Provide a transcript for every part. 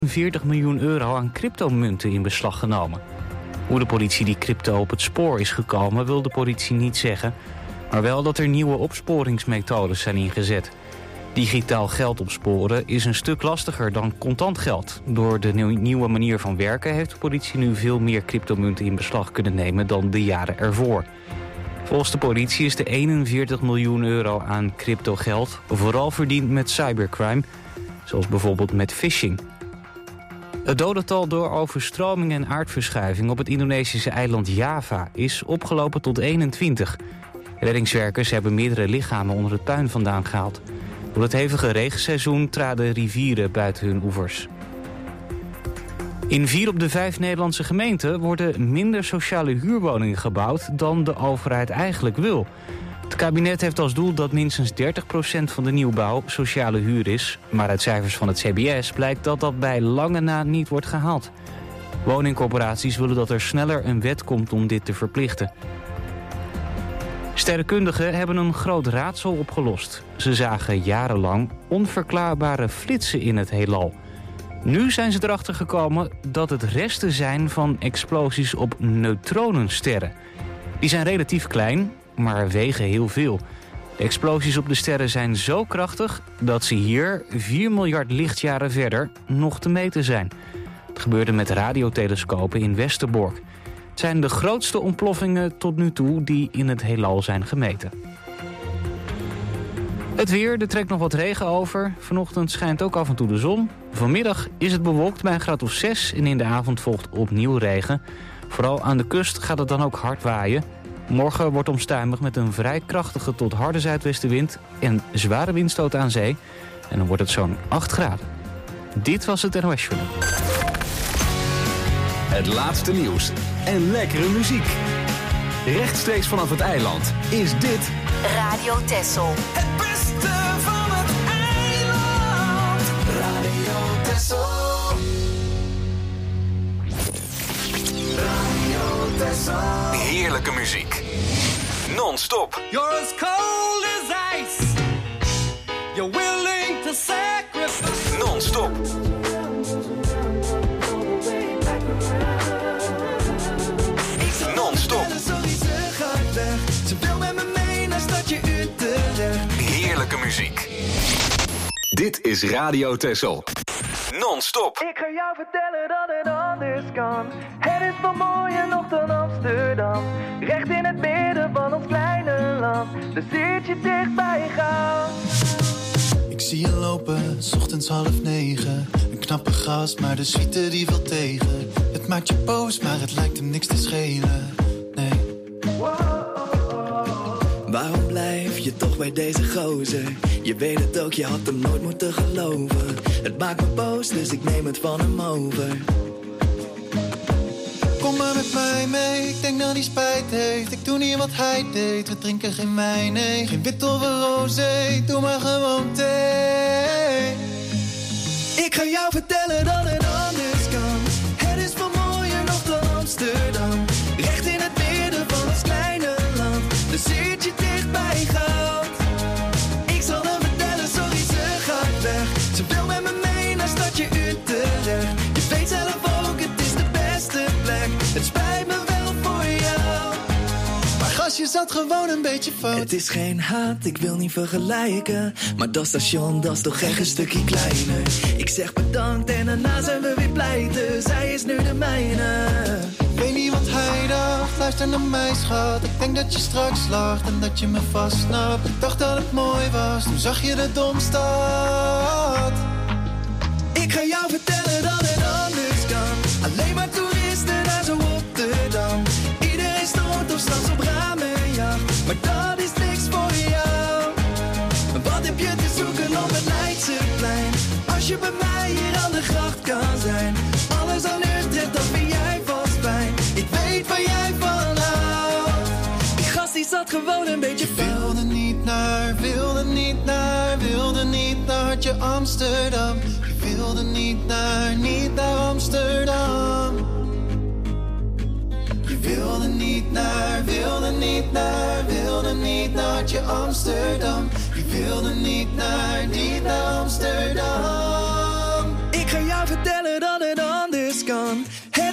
40 miljoen euro aan cryptomunten in beslag genomen. Hoe de politie die crypto op het spoor is gekomen wil de politie niet zeggen, maar wel dat er nieuwe opsporingsmethodes zijn ingezet. Digitaal geld opsporen is een stuk lastiger dan contant geld. Door de nieuwe manier van werken heeft de politie nu veel meer cryptomunten in beslag kunnen nemen dan de jaren ervoor. Volgens de politie is de 41 miljoen euro aan cryptogeld vooral verdiend met cybercrime, zoals bijvoorbeeld met phishing. Het dodental door overstroming en aardverschuiving op het Indonesische eiland Java is opgelopen tot 21. Reddingswerkers hebben meerdere lichamen onder het puin vandaan gehaald. Door het hevige regenseizoen traden rivieren buiten hun oevers. In 4 op de 5 Nederlandse gemeenten worden minder sociale huurwoningen gebouwd dan de overheid eigenlijk wil. Het kabinet heeft als doel dat minstens 30% van de nieuwbouw sociale huur is. Maar uit cijfers van het CBS blijkt dat dat bij lange na niet wordt gehaald. Woningcorporaties willen dat er sneller een wet komt om dit te verplichten. Sterrenkundigen hebben een groot raadsel opgelost. Ze zagen jarenlang onverklaarbare flitsen in het heelal. Nu zijn ze erachter gekomen dat het resten zijn van explosies op neutronensterren. Die zijn relatief klein, maar wegen heel veel. De explosies op de sterren zijn zo krachtig dat ze hier 4 miljard lichtjaren verder nog te meten zijn. Het gebeurde met radiotelescopen in Westerbork. Het zijn de grootste ontploffingen tot nu toe die in het heelal zijn gemeten. Het weer, er trekt nog wat regen over. Vanochtend schijnt ook af en toe de zon. Vanmiddag is het bewolkt bij een graad of 6 en in de avond volgt opnieuw regen. Vooral aan de kust gaat het dan ook hard waaien. Morgen wordt onstuimig met een vrij krachtige tot harde zuidwestenwind en zware windstoten aan zee. En dan wordt het zo'n 8 graden. Dit was het NOS Journaal. Het laatste nieuws en lekkere muziek. Rechtstreeks vanaf het eiland is dit Radio Texel. Het beste van het eiland. Radio Texel. Radio Texel. heerlijke muziek. Non-stop. You're as cold as ice. You're willing to sacrifice. Non-stop. Non-stop. Ze wil met me mee naar stadje Utrecht. Heerlijke muziek. Dit is Radio Texel. Non-stop. Ik ga jou vertellen dat het anders kan. Het is veel mooier nog dan Amsterdam. Recht in het midden van ons kleine land. Dan zit je dicht bij gaan. Ik zie je lopen, 's ochtends 8:30. Een knappe gast, maar de suite die wil tegen. Het maakt je boos, maar het lijkt hem niks te schelen. Nee. Waarom blijf je toch bij deze gozer? Je weet het ook, je had hem nooit moeten geloven. Het maakt me boos, dus ik neem het van hem over. Kom maar met mij mee, ik denk dat hij spijt heeft. Ik doe niet wat hij deed, we drinken geen wijn, nee. Geen wit of een rosé, doe maar gewoon thee. Ik ga jou vertellen dat het anders kan. Het is veel mooier nog dan Amsterdam. Recht in het midden van ons kleine land. Dan zit je dicht bij goud. Ik zal hem vertellen, sorry ze gaat weg. Ze wil met me mee naar stadje Utrecht. Je weet zelf ook, het is de beste plek. Het spijt me wel voor jou. Maar gastje zat gewoon een beetje fout. Het is geen haat, ik wil niet vergelijken. Maar dat station, dat is toch echt een stukje kleiner. Ik zeg bedankt en daarna zijn we weer pleiten. Zij is nu de mijne. Ik weet niet wat hij dacht, luister naar mij schat. Ik denk dat je straks lacht en dat je me vastsnapt. Ik dacht dat het mooi was, toen zag je de Domstad. Ik ga jou vertellen dat het anders kan. Alleen maar toeristen naar zo Rotterdam. Iedereen stort of straks op ramenjacht. Maar dat is niks voor jou. Wat heb je te zoeken op het Leidseplein? Als je bij mij hier aan de gracht kan zijn. Alles aan Utrecht, dat vind jij vast fijn. Ik weet waar jij van houdt. Die gast die zat gewoon een beetje fout. Wilde niet naar, wilde niet naar, wilde niet naar hartje Amsterdam. Je wilde niet naar Amsterdam. Je wilde niet naar, wilde niet naar, wilde niet naar hartje Amsterdam. Je wilde niet naar Amsterdam. Ik ga jou vertellen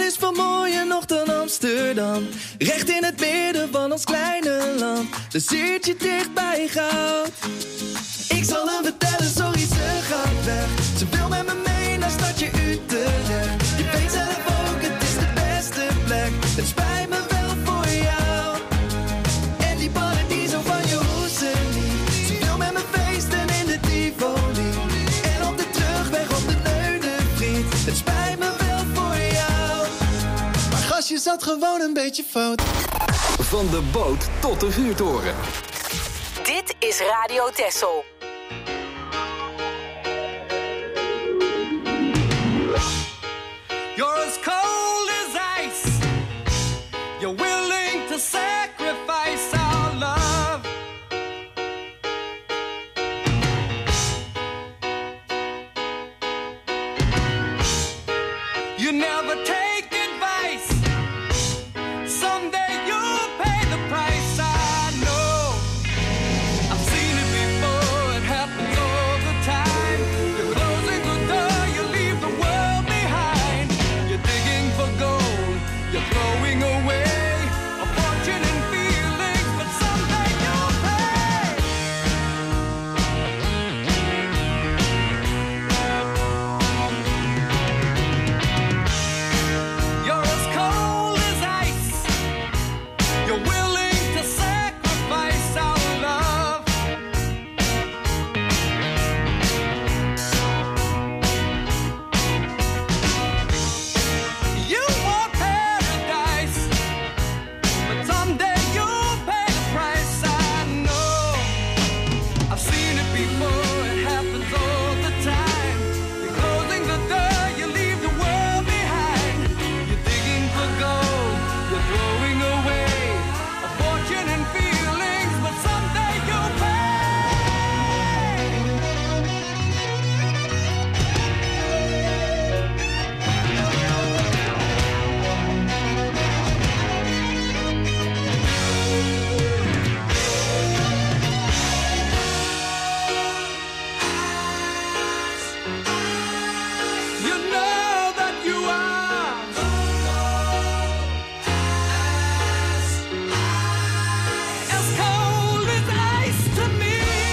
is veel mooier nog dan Amsterdam. Recht in het midden van ons kleine land. De ziertje dicht bij goud. Ik zal hem vertellen, sorry ze gaat weg. Ze wil met me mee naar stadje Utrecht. Je weet zelf ook, het is de beste plek. Het spijt me wel voor jou. En die ballen die zo van je hoesten niet. Ze wil met me feesten in de Tivoli. En op de terugweg op de Neudenvriet. Het spijt me wel voor jou. Maar gastje zat gewoon een beetje fout. Van de boot tot de vuurtoren. Dit is Radio Texel. You're as cold as ice. You're willing to sacrifice our love. You never take advice. Someday you'll pay the price. I know. I've seen it before. It happens all the time. You're closing the door. You leave the world behind. You're digging for gold. You're throwing away a fortune and feelings, but someday you'll pay. You're as cold as ice. You're willing to sacrifice our love. You want paradise, but someday you'll pay the price. I know. I've seen it before. It happens all the time. You're closing the door. You leave the world behind. You're digging for gold. You're throwing away a fortune and feelings, but someday you'll pay. You know that you are as cold as ice to me.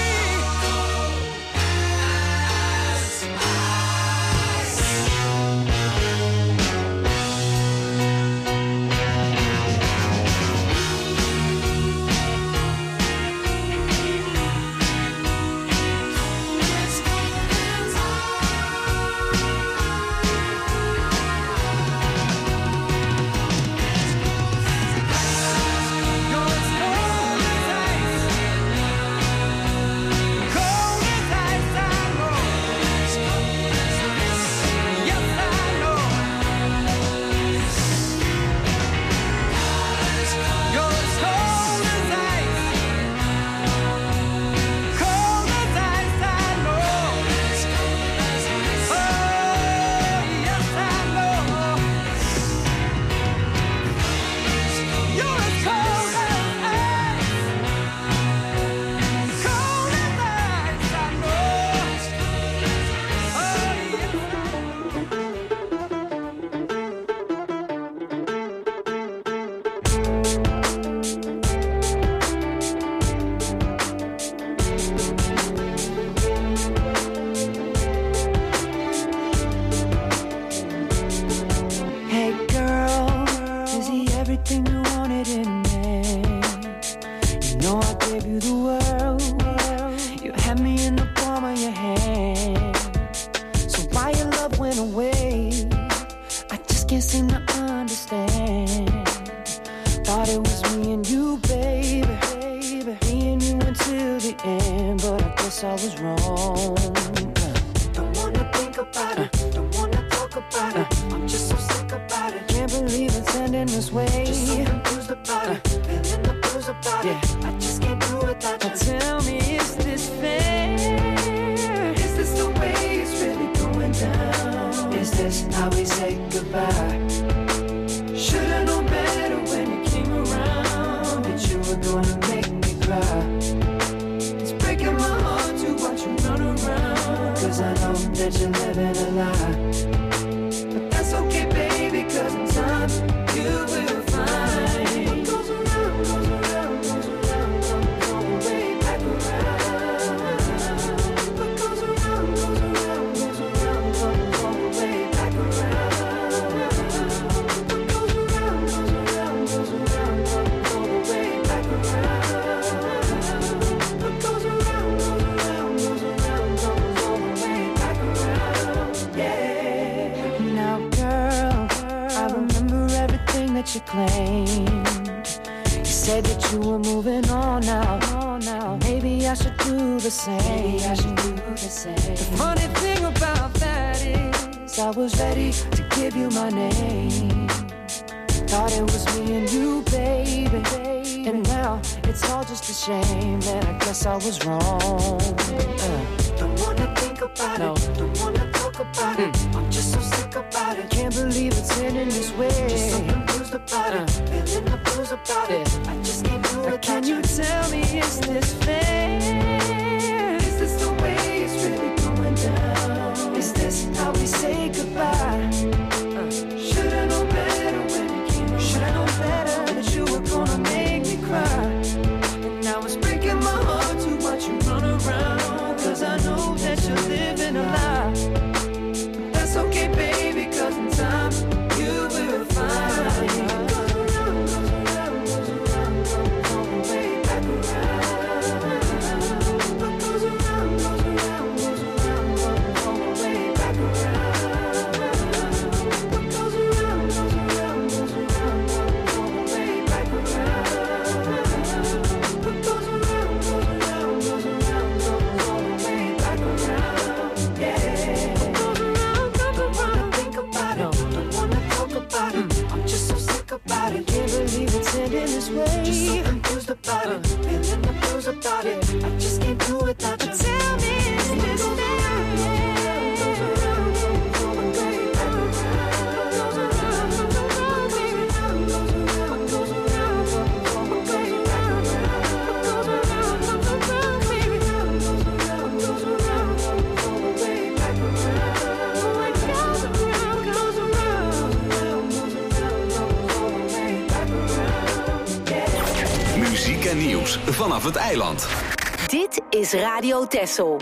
You're as cold as ice. Cold as ice, I know. Yes, I know. You're as cold as ice. Cold as ice, I know. Oh, yes, I know. You're as cold as ice. Cold as ice, I know. Oh, yes. Hey girl, is he everything you wanted in me? You know I gave you the world. You had me in the palm of your hand. So why your love went away? I just can't seem to understand. Thought it was me and you, baby. Me and you until the end, but I guess I was wrong. Don't wanna think about it. Don't wanna talk about it. I'm just so sick about it. Can't believe it's ending this way. Just so confused about it. Feeling the blues about it. I just can't do it without you. Tell me, is this fair? Is this the way it's really going down? Is this how we say goodbye? Should've known better when you came around that you were gonna make me cry. It's breaking my heart to watch you run around, 'cause I know that you're living a lie. But that's okay, baby, 'cause in time you claimed. You said that you were moving on now. Maybe I should do the same. The funny thing about that is I was ready to give you my name. Thought it was me and you, baby. And now it's all just a shame. And I guess I was wrong. Don't wanna think about it. Don't wanna talk about it. I'm just so sick about it. Can't believe it's ending this way. Just so confused about it. Feeling the blues about it. I just can't do it. Can you tell me, is this fair? Is this the way it's really going down? Is this how we say goodbye? Should've known better when it came around. Should've known better that you were gonna make me cry. And now it's breaking my heart to watch you run around. Cause I know that you're living a lie. But that's okay, baby, cause in time you will find. This way. Just so confused about it, feeling the blues about it. I just can't do it without you. Tell me, is this En nieuws vanaf het eiland. Dit is Radio Texel.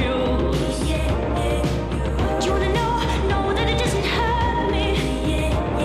Yeah.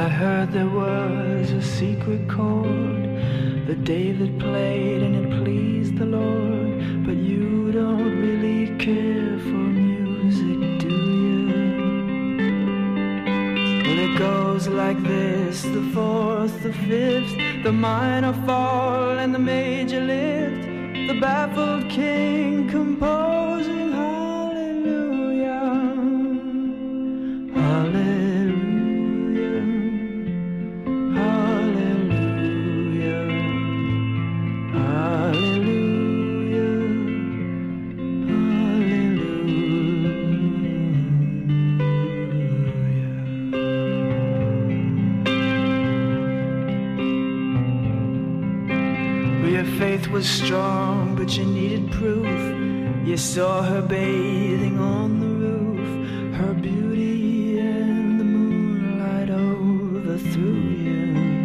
I heard there was a secret chord that David played and it pleased the Lord. But you don't really care for music, do you? Well, it goes like this: the fourth, the fifth, the minor fall and the major lift, the baffled king composing hallelujah, hallelujah, hallelujah, hallelujah, hallelujah. Well, your faith was strong, but you needed proof. You saw her bathing on the roof, her beauty and the moonlight overthrew you.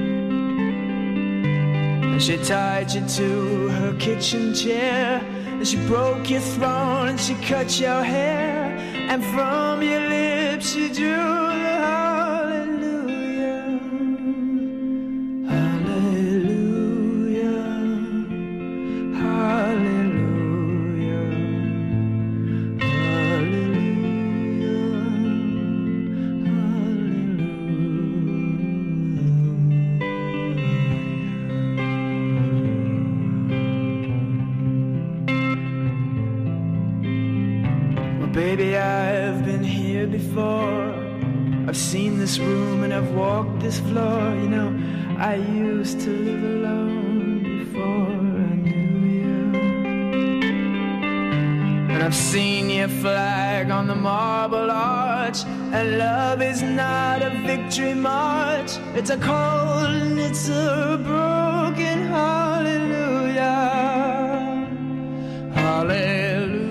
And she tied you to her kitchen chair, and she broke your throne and she cut your hair, and from your lips she drew the hallelujah, hallelujah, hallelujah, baby, I've been here before. I've seen this room and I've walked this floor. You know, I used to live alone before I knew you. And I've seen your flag on the marble arch, and love is not a victory march. It's a cold and it's a broken hallelujah, hallelujah.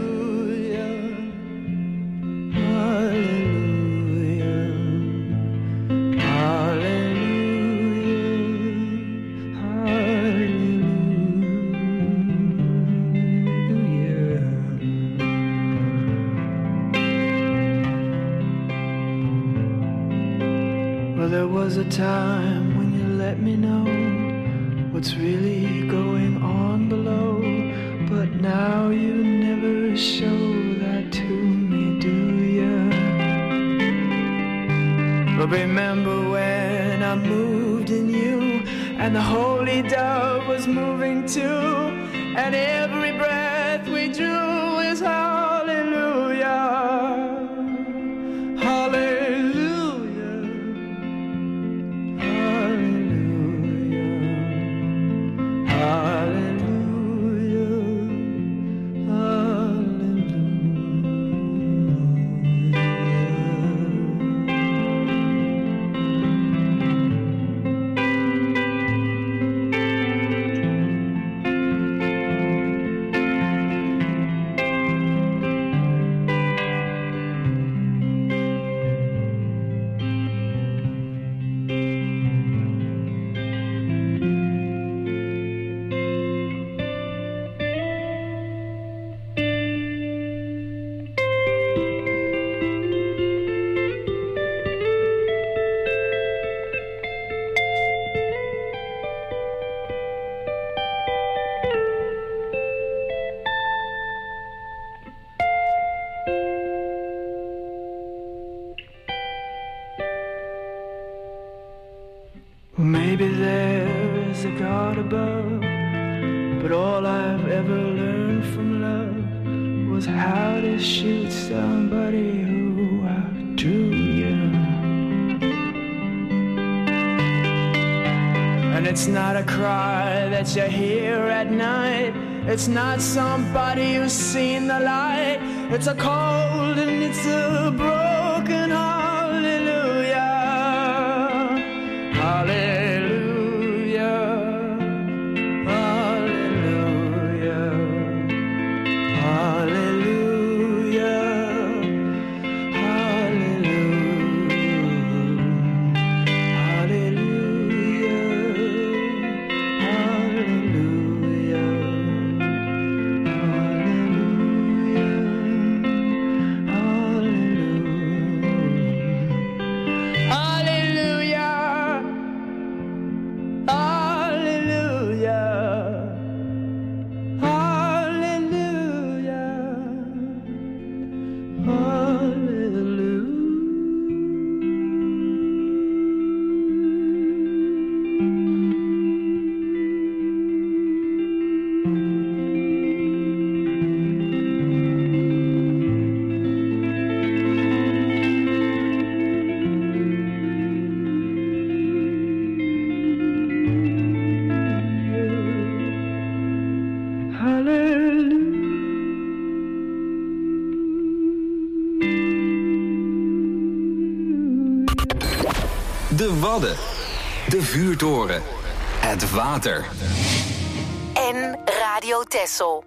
There was a time when you let me know what's really going on below, but now you never show that to me, do you? But remember when I moved in you, and the holy dove was moving too, and every breath we drew is hallelujah, hallelujah. Maybe there is a God above, but all I've ever learned from love was how to shoot somebody who outdrew you. And it's not a cry that you hear at night, it's not somebody who's seen the light, it's a cold and it's a broken hallelujah, hallelujah. Hallelujah. De Wadden. De vuurtoren. Het water. En Radio Texel.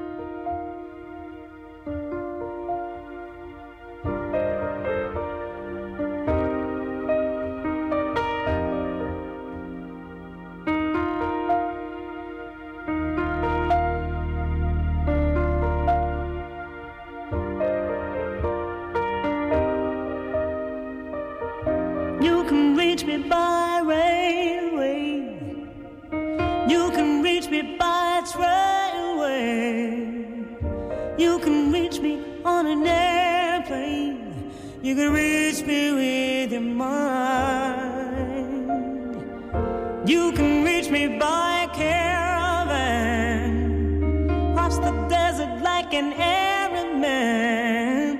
You can reach me by railway. You can reach me by trailway. You can reach me on an airplane. You can reach me with your mind. You can reach me by caravan. Cross the desert like an Arab man.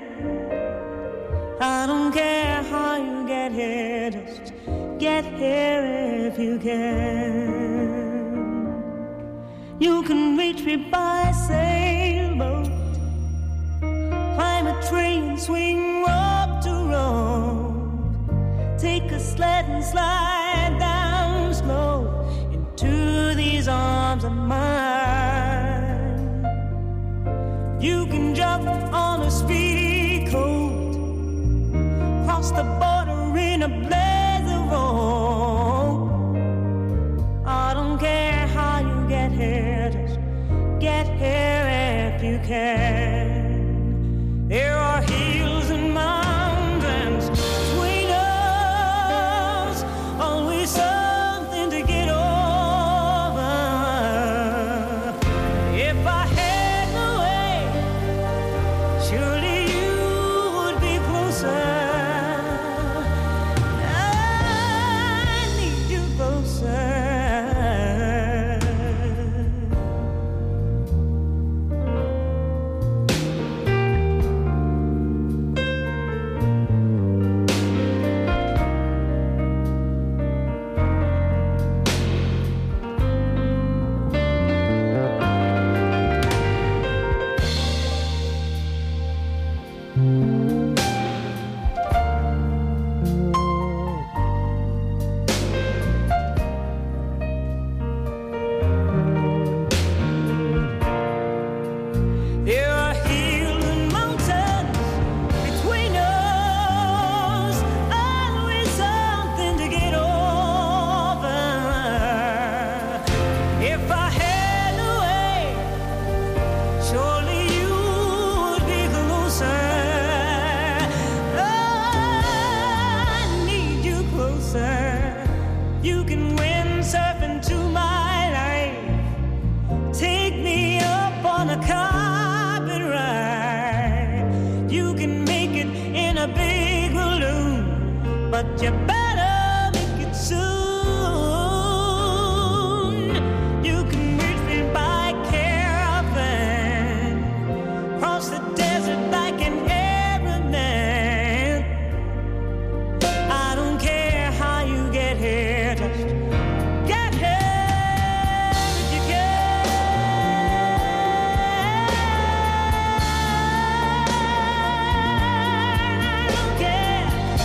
I don't care how you get here, just get here if you can. You can reach me by sailboat, climb a train, swing rope to rope, take a sled and slide down slow into these arms of mine. You can jump on a speedy coat, cross the border in a blaze of hope. I don't care how you get here, just get here if you can. There are hills and mountains between us, always something to get over. If I had no way, surely you would be closer. You better make it soon. You can reach me by caravan, cross the desert like an Arab man. I don't care how you get here, just get here if you can. I don't care.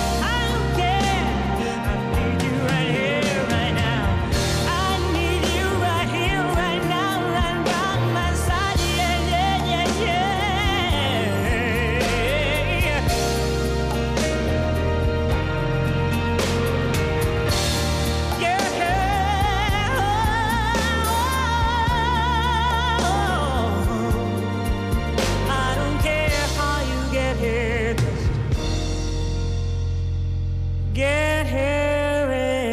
Get here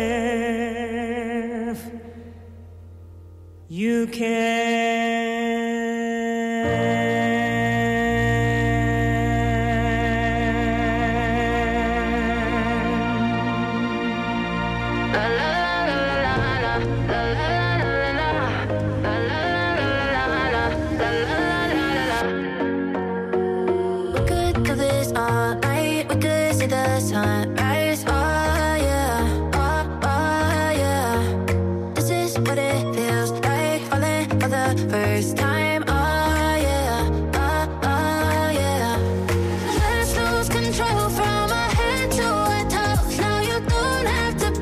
if you can. We could do this all night. We could see the sunrise. Oh yeah, oh yeah. This is what it feels like, falling for the first time. Oh yeah, oh yeah. Let's lose control from our head to our toes. Now you don't have to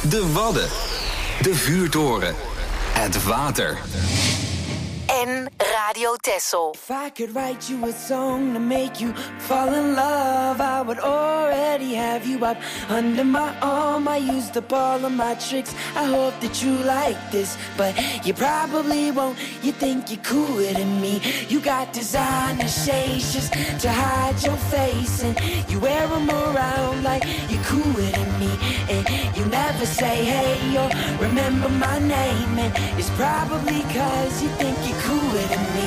De Wadden. De Vuurtoren. Het water. En Radio Texel. If I could write you a song to make you fall in love, I would already have you up under my arm. I used up all of my tricks. I hope that you like this, but you probably won't. You think you're cooler than me. You got designer shades just to hide your face, and you wear them around like you're cooler than me. And you never say hey or remember my name, and it's probably 'cause you think you're cooler than me.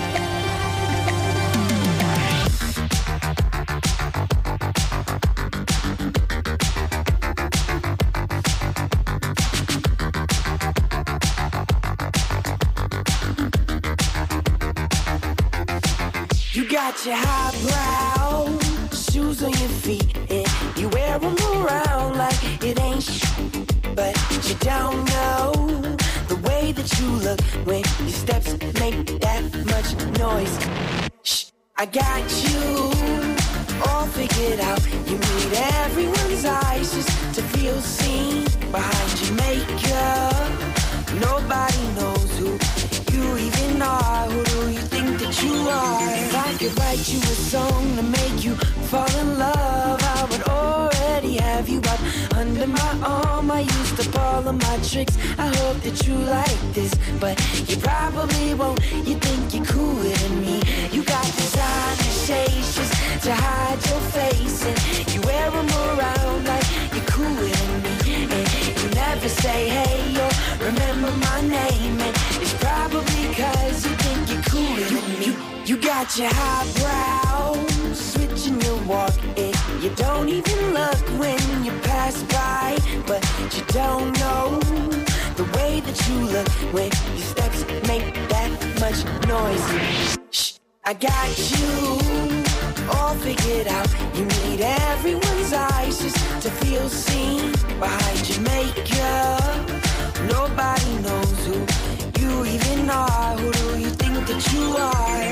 You got your highbrow shoes on your feet, and you wear them around like it ain't but you don't know the way that you look when your steps make that much noise. Shh, I got you all figured out. You need everyone's eyes just to feel seen behind your makeup. Nobody knows who you even are. Who do you think that you are? If I could write you a song to make you fall in love, I would already have you up under my arm. I used up all of my tricks. I hope that you like this, but you probably won't. You think you're cooler than me. You got designer shades just to hide your face, and you wear them around like you're cooler than me. And you never say hey or remember my name, and it's probably 'cause you think you're cooler than me. You got your highbrow switching your walk, and you don't even look when you pass by, but you don't know the way that you look when your steps make that much noise. Shh, I got you all figured out. You need everyone's eyes just to feel seen behind your makeup. Nobody knows who you even are. Who do you think that you are?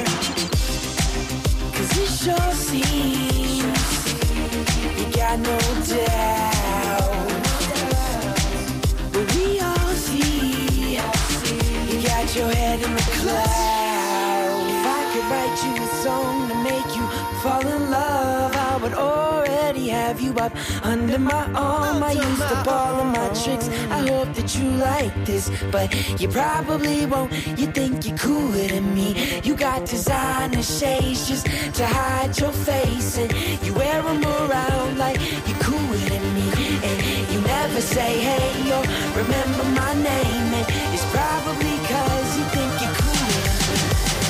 'Cause it sure seems you got no doubt, but we all see you got your head in the clouds. If I could write you a song to make you fall in love, I would already have you up under my arm. I used up all of my tricks. I hope that you like this, but you probably won't. You think you're cooler than me. You got designer shades just to hide your face, and you wear them around like you're cooler than me. And you never say hey or remember my name, and it's probably 'cause you think you're cooler than me.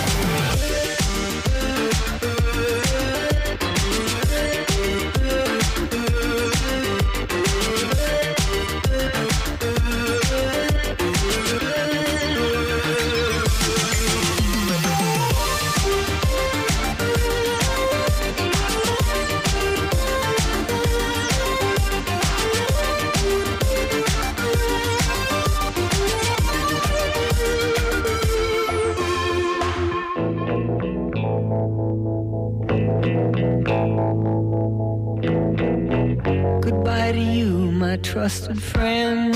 Goodbye to you, my trusted friend.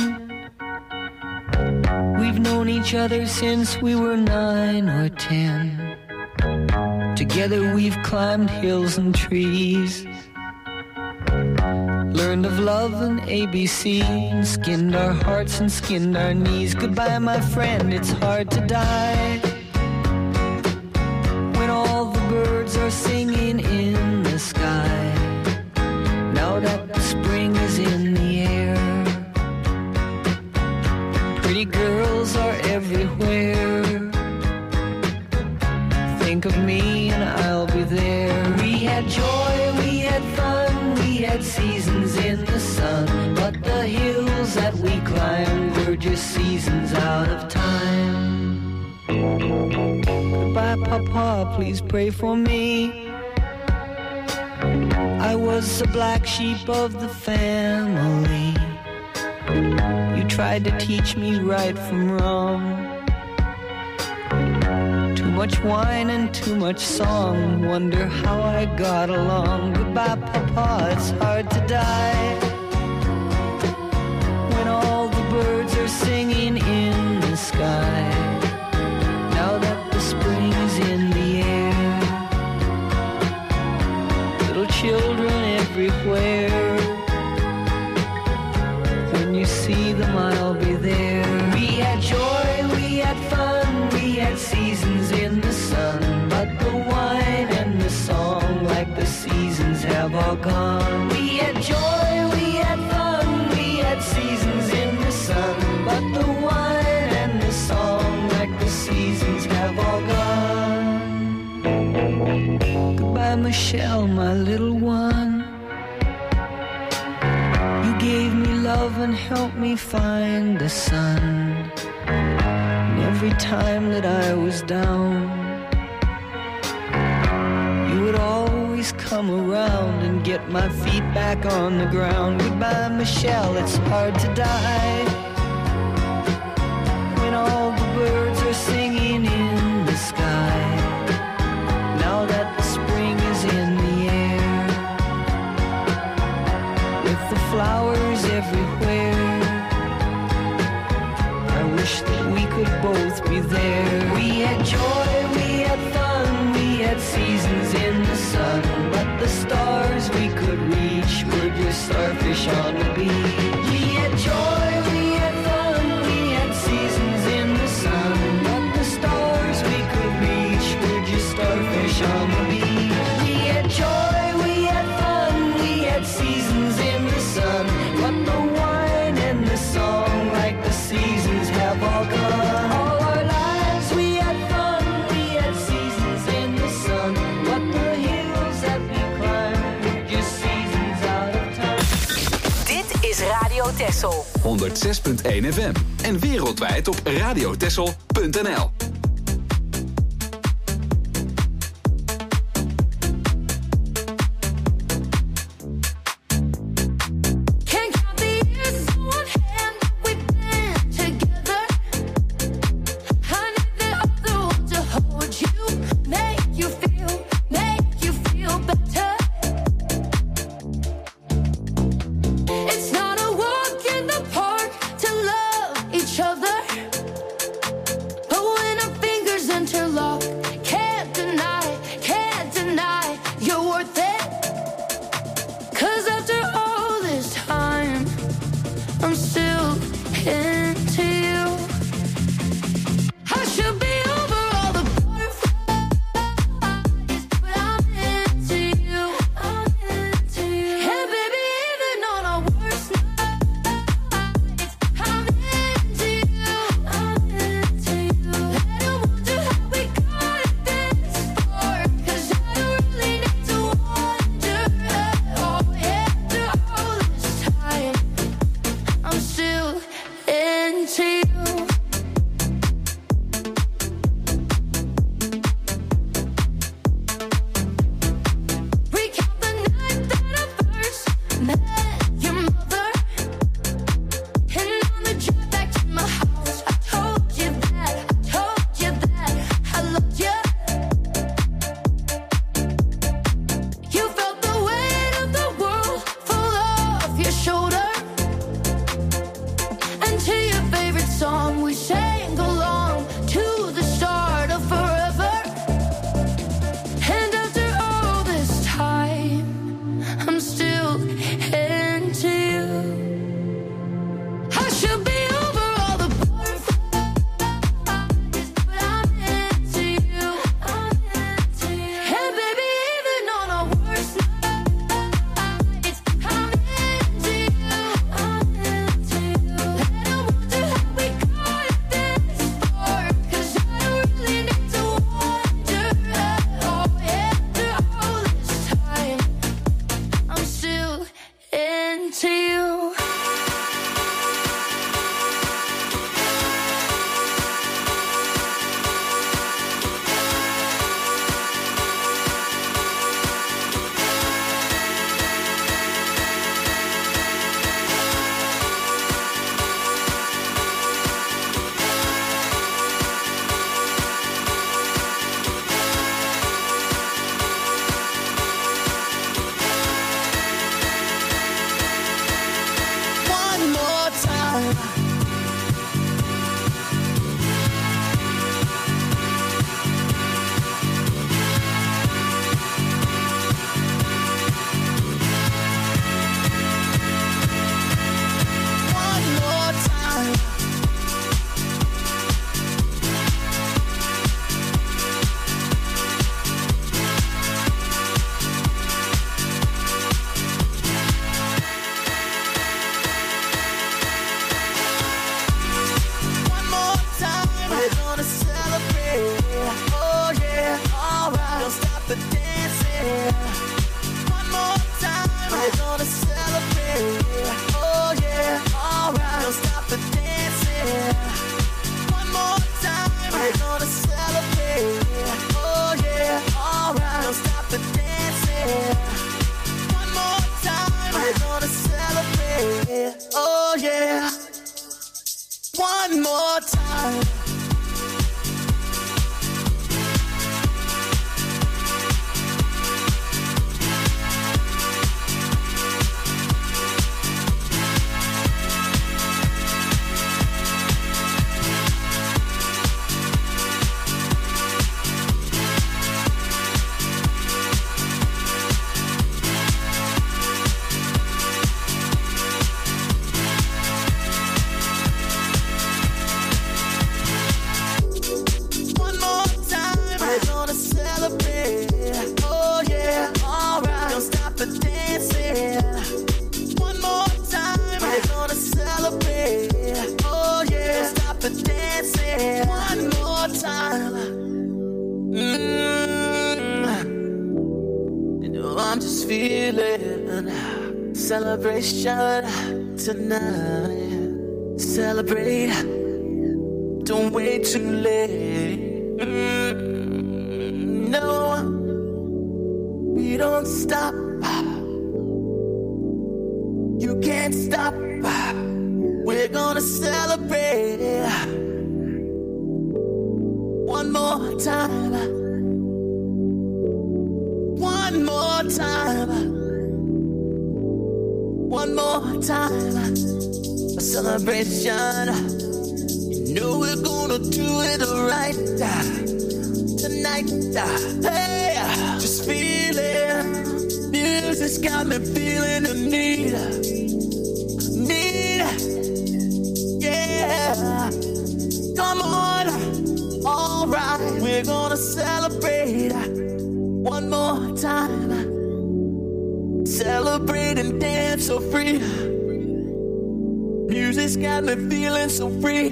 We've known each other since we were 9 or 10. Together we've climbed hills and trees, learned of love and ABC, and skinned our hearts and skinned our knees. Goodbye, my friend, it's hard to die when all the birds are singing in the sky. Now that spring is in the air, pretty girls are everywhere. Think of me and I'll be there. We had joy, we had fun, we had seasons in the sun, but the hills that we climbed were just seasons out of time. Goodbye, Papa, please pray for me. I was the black sheep of the family. You tried to teach me right from wrong. Too much wine and too much song. Wonder how I got along. Goodbye, Papa, it's hard to die when all singing in the sky. Now that the spring's in the air, little children everywhere. When you see them, I'll be there. We had joy, we had fun, we had seasons in the sun, but the wine and the song, like the seasons, have all gone. We had joy, we had fun, we had seasons in the sun, but the wine and the song, like the seasons, have all gone. Goodbye, Michelle, my little one. You gave me love and helped me find the sun. And every time that I was down, you would always come around and get my feet back on the ground. Goodbye, Michelle, it's hard to die when all the birds are singing in the sky. Now that the spring is in the air, with the flowers everywhere, I wish that we could both be there. We had joy, we had fun, we had seasons in the sun, but the stars we could reach were just starfish on the beach. We had joy, we had fun, we had seasons in the sun, but the stars we could reach were just starfish on the beach. We had joy, we had fun, we had seasons in the sun, but the wine and the song, like the seasons, have all gone. All our lives we had fun, we had seasons in the sun, but the hills that we climbed were just seasons out of time. Dit is Radio Texel. 106.1 FM. En wereldwijd op radiotexel.nl. I'm still in celebrate. One more time, we're gonna celebrate. Oh yeah. One more time. Celebration tonight. Celebrate. Don't wait too late. No, we don't stop. You can't stop. We're gonna celebrate. One more time. One more time. One more time, a celebration. You know we're gonna do it right tonight. Hey, just feel it. Music's got me feeling the need. Yeah, come on, all right. We're gonna celebrate one more time. Celebrate and dance so free. Music's got me feeling so free.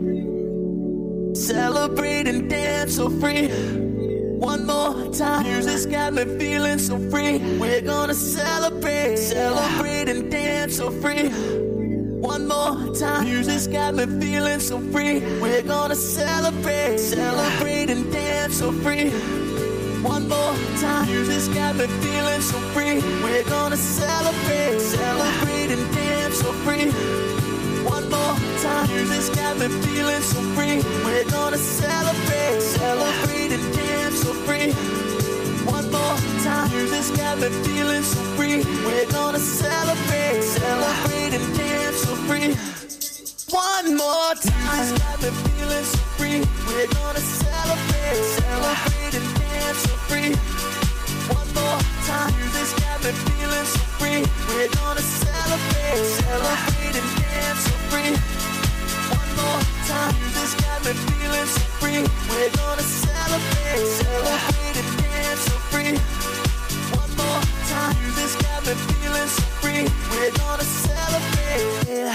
Celebrate and dance so free. One more time. Music's got me feeling so free. We're gonna celebrate. Celebrate and dance so free. One more time. Music's got me feeling so free. We're gonna celebrate. Celebrate and dance so free. One more time. Music's got me feeling so free. We're gonna celebrate. Celebrate and dance so free. One more time. Music's got me feeling so free. We're gonna celebrate. Celebrate and dance so free. One more time. Music's got me feeling so free. We're gonna celebrate. Celebrate and dance so free. One more time. Music's got me feeling so free. We're gonna celebrate. Celebrate and dance so free. One more time. Music's got me feeling so free. We're gonna celebrate. Celebrate and dance so free. One more time. Music's got me feeling so free. We're gonna celebrate. Celebrate and dance so free. One more time. Music's got me feeling so free. We're gonna celebrate.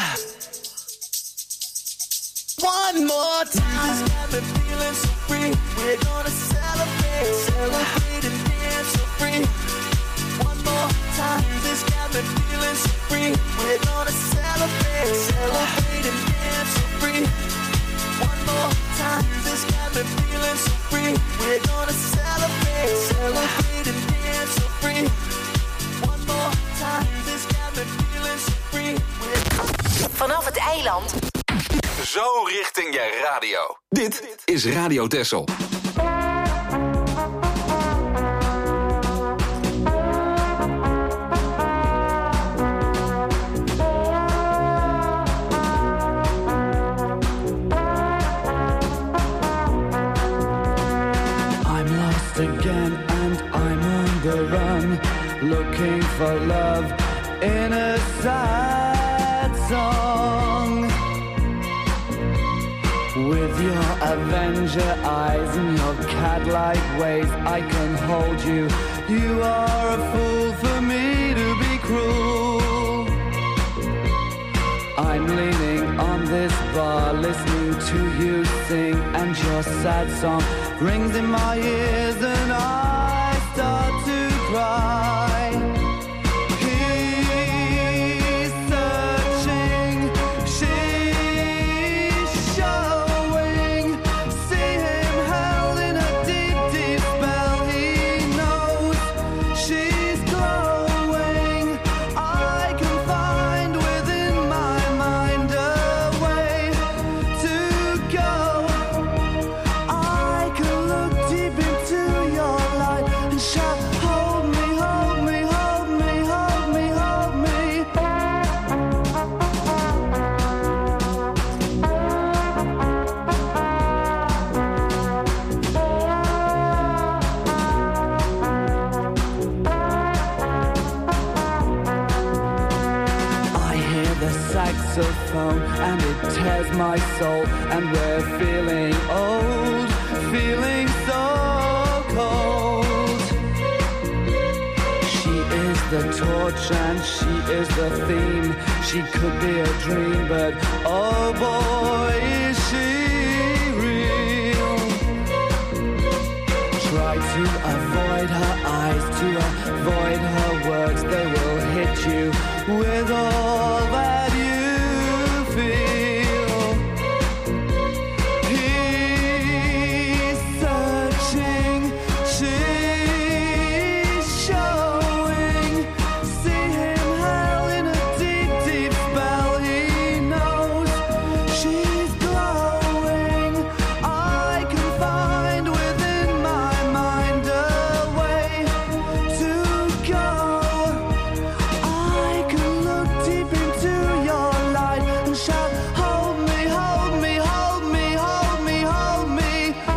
One more time. Music's got me feeling so free. We're gonna celebrate. Celebrate and dance so free. One more time. Music's got me feeling so free. We're gonna celebrate. Celebrate and dance so free. One more time. Music's got me feeling so free. We're gonna celebrate. Celebrate and dance so free. One more time. Music's got me feeling so free. Vanaf het eiland. Zo richting je radio. Dit is Radio Texel. Again, and I'm on the run, looking for love in a sad song. With your Avenger eyes and your cat-like ways, I can hold you. You are a fool for me to be cruel. I'm leaning on this bar, listening to you sing, and your sad song rings in my ears, and I start to cry. He's searching, she's showing. See him held in a deep, deep spell. He knows she's saxophone, and it tears my soul, and we're feeling old, feeling so cold. She is the torch and she is the theme. She could be a dream, but oh boy, is she real. Try to avoid her eyes, to avoid her words. They will hit you with all that you feel. He's searching, she's showing. See him held in a deep, deep spell. He knows she's glowing. I can find within my mind a way to go. I can look deep into your light and shout, hold me, hold me, hold me, hold me, hold me.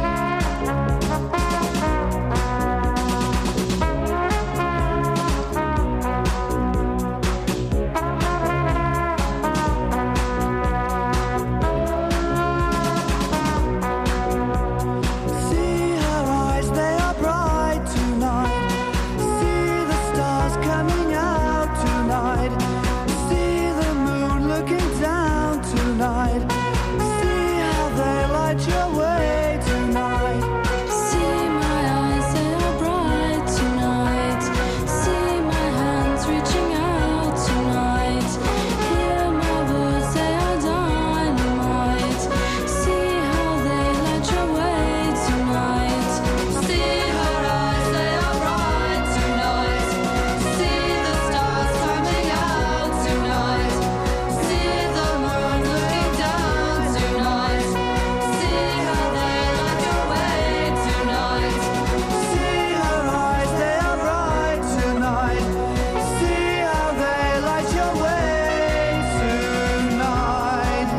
See her eyes, they are bright tonight. See the stars coming out tonight. See the moon looking down tonight. See how they light your way tonight. See my eyes, they are bright tonight. See my hands reaching out tonight. Hear my words, they are dynamite. See how they light your way tonight. See her eyes, they are bright tonight. See the stars coming out tonight. See the moon looking down tonight. See how they light your way tonight. See her eyes, they are bright tonight. See how they light your way tonight.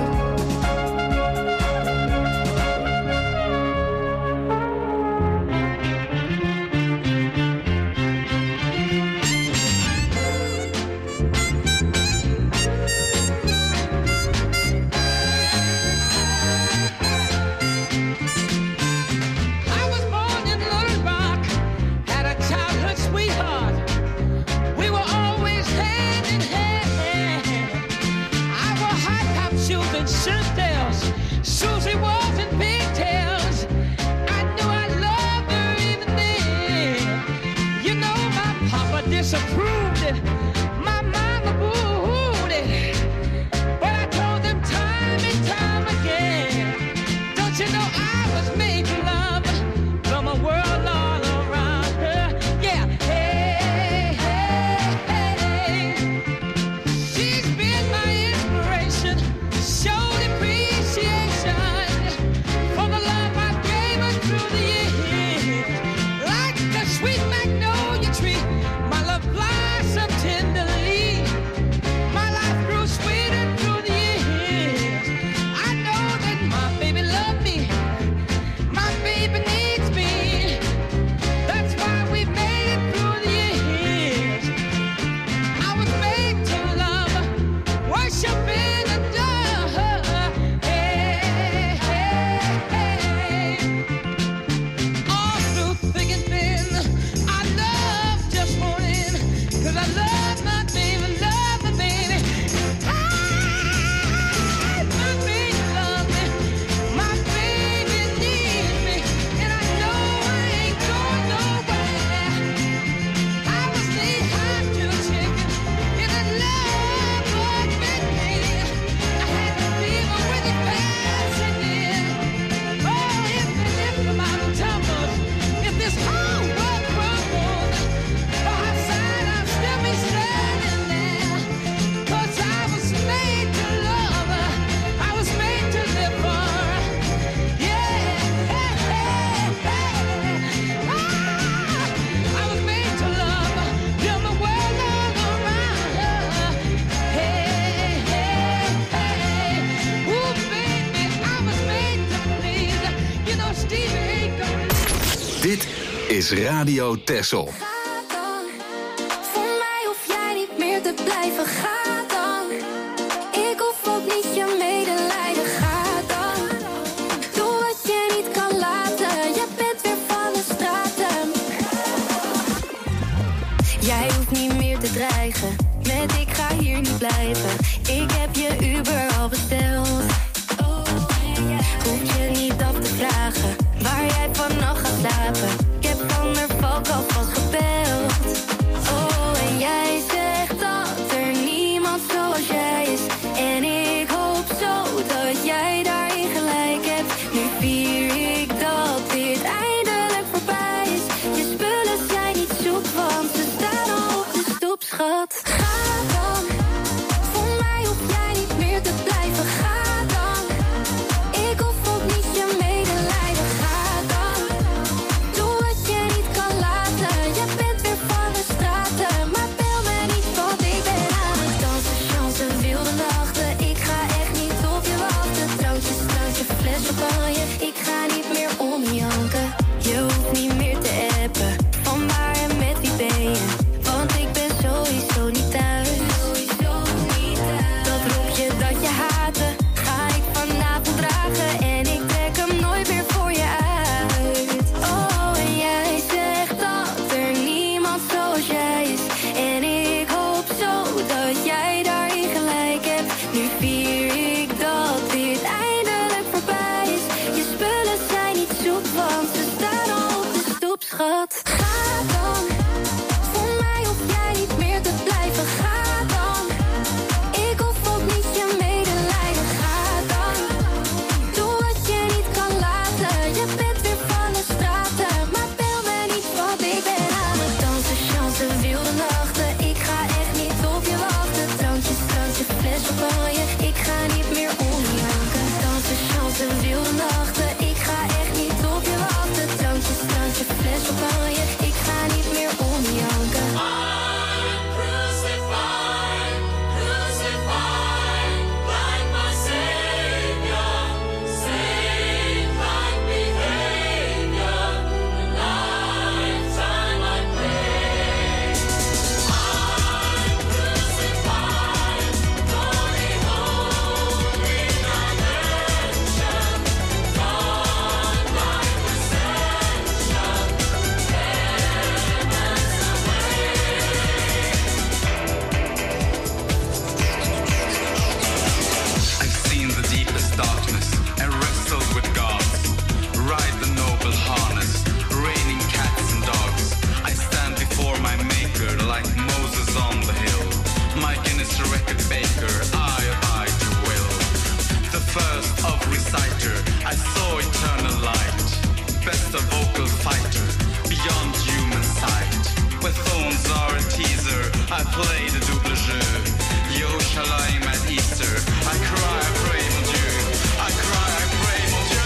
I was born in Little Rock, had a childhood sweetheart. We were always hand in hand. I wore high-top shoes and shirt-tails. Susie was in pigtails. I knew I loved her even then. You know my papa disapproved it. My mama booed it. But I told them time and time again, don't you know I was made to love from a world all around her? Yeah, hey, hey, hey. She's been my inspiration, showed appreciation for the love I gave her through the years. Like the sweet magnolia tree, my love blossomed tenderly. My life grew sweeter through the years. I know that my baby loved me. My baby needs me. That's why we made it through the years. I was made to love, worship and adore her. Hey, hey, hey. All through thick and thin, I love just one in. 'Cause I love my baby, love my baby. My baby loves me, my baby needs me, and I know I ain't going nowhere. I was knee high to the chicken, and the love was with me. I had to leave her with the passing in. Oh, if the mountain tumbles, if this whole world crumbles, by her side I'll still be standing there. 'Cause I was made to love her, I was made to live for her. Yeah, hey, hey, hey. I was made to love her, build the world all around her. Hey, hey, hey. Ooh, baby, I was made to please. You know, Stevie ain't gonna Dit is Radio Texel. Ga dan, voor mij hoef jij niet meer te blijven. Ga dan, ik hoef dreigen met ik ga hier niet blijven. Ik heb je Uber al besteld. Hoef je niet af te vragen waar jij vannacht gaat slapen. Ik heb van der Valk alvast gebeld. Oh, en jij zegt dat er niemand zoals jij is. En ik hoop zo dat jij daarin gelijk hebt. Nu vier ik dat dit eindelijk voorbij is. Je spullen zijn niet zoek, want ze staan al op de stoep, schat. Ga dan, voor mij hoef jij niet meer te blijven. Ga dan, ik hoef ook niet je medelijden. Ga dan, doe wat je niet kan laten. Je bent weer van de straten, maar bel me niet, want ik ben aan het dansen. Chance, wilde nachten, ik ga echt niet op je wachten. Drankje, straatje, fles champagne, ik ga niet meer omjanken. Je hoeft niet meer te appen, van waar en met wie ben je? Want ik ben sowieso niet thuis. Dat roepje dat je haatte, ga ik vanavond dragen. En ik trek hem nooit meer voor je uit. Oh, en jij zegt dat er niemand zoals jij is. En ik hoop zo dat jij daarin gelijk hebt. Nu vier ik dat dit eindelijk voorbij is. Je spullen zijn niet zoek, want ze staan al op de stoep, schat. Ga dan, voor mij hoef jij niet meer te blijven. Ga dan, ik hoef ook niet je medelijden. Ga dan, doe wat je niet kan laten. Je bent weer van de straten, maar bel me niet, want ik ben aan het dansen. Chance, wilde nachten, ik ga echt niet op je wachten. Drankje, straatje, fles champagne, ik ga niet meer omjanken. Dansen, chance, wilde nachten, ik ga echt niet op je wachten. Drankje, straatje, fles champagne, ik ga niet meer omjanken. I've seen the deepest darkness and wrestled with gods. Ride the noble harness, raining cats and dogs. I stand before my maker like Moses on the hill. My Guinness record baker, I abide your will. The first of reciter, I saw eternal light. Best of vocal fighter, beyond human sight. Where phones are a teaser, I play the double jeu. Yerushalayim at Easter, I cry, I pray, mon Dieu. I cry, I pray, mon Dieu.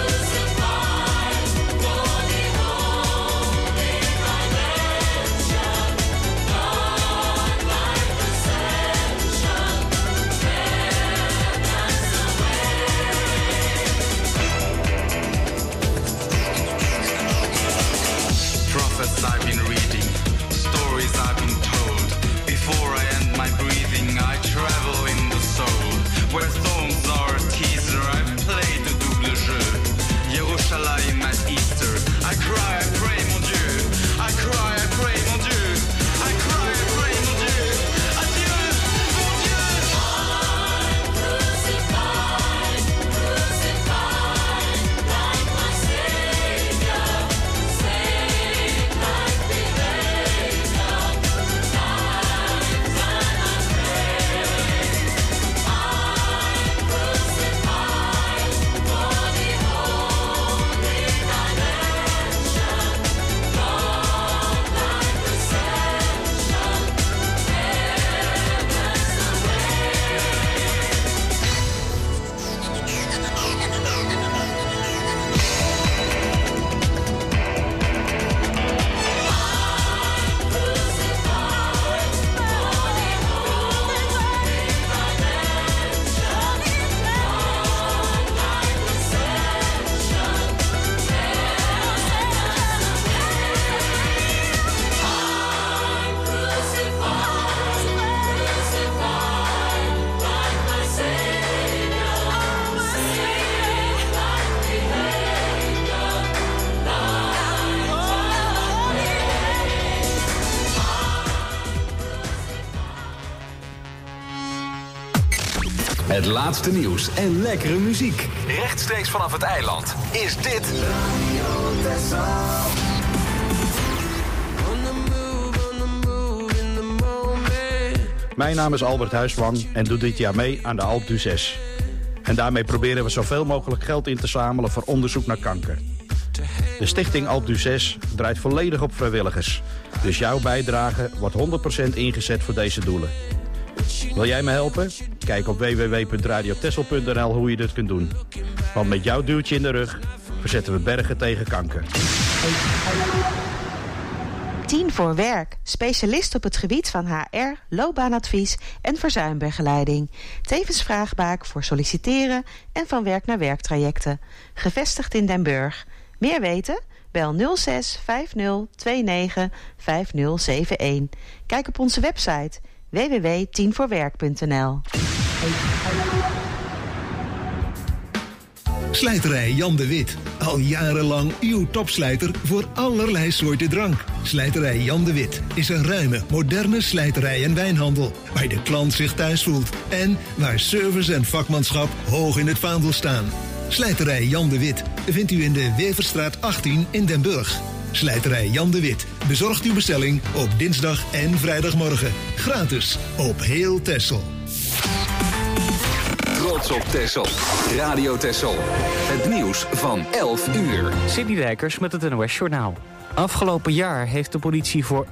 Crucified, Het laatste nieuws en lekkere muziek. Rechtstreeks vanaf het eiland is dit Radio Texel. Mijn naam is Albert Huisman en doe dit jaar mee aan de Alpe d'Huez. En daarmee proberen we zoveel mogelijk geld in te zamelen voor onderzoek naar kanker. De stichting Alpe d'Huez draait volledig op vrijwilligers. Dus jouw bijdrage wordt 100% ingezet voor deze doelen. Wil jij me helpen? Kijk op www.radiotexel.nl hoe je dit kunt doen. Want met jouw duwtje in de rug verzetten we bergen tegen kanker. 10 voor werk. Specialist op het gebied van HR, loopbaanadvies en verzuimbegeleiding. Tevens vraagbaak voor solliciteren en van werk naar werktrajecten. Gevestigd in Den Burg. Meer weten? Bel 06 50 29 5071. Kijk op onze website www.10voorwerk.nl. Slijterij Jan de Wit. Al jarenlang uw topslijter voor allerlei soorten drank. Slijterij Jan de Wit is een ruime, moderne slijterij en wijnhandel. Waar de klant zich thuis voelt. En waar service en vakmanschap hoog in het vaandel staan. Slijterij Jan de Wit vindt u in de Weverstraat 18 in Den Burg. Slijterij Jan de Wit bezorgt uw bestelling op dinsdag en vrijdagmorgen. Gratis op heel Texel. Trots op Texel. Radio Texel. Het nieuws van 11 uur. Sidney Dijkers met het NOS Journaal. Afgelopen jaar heeft de politie voor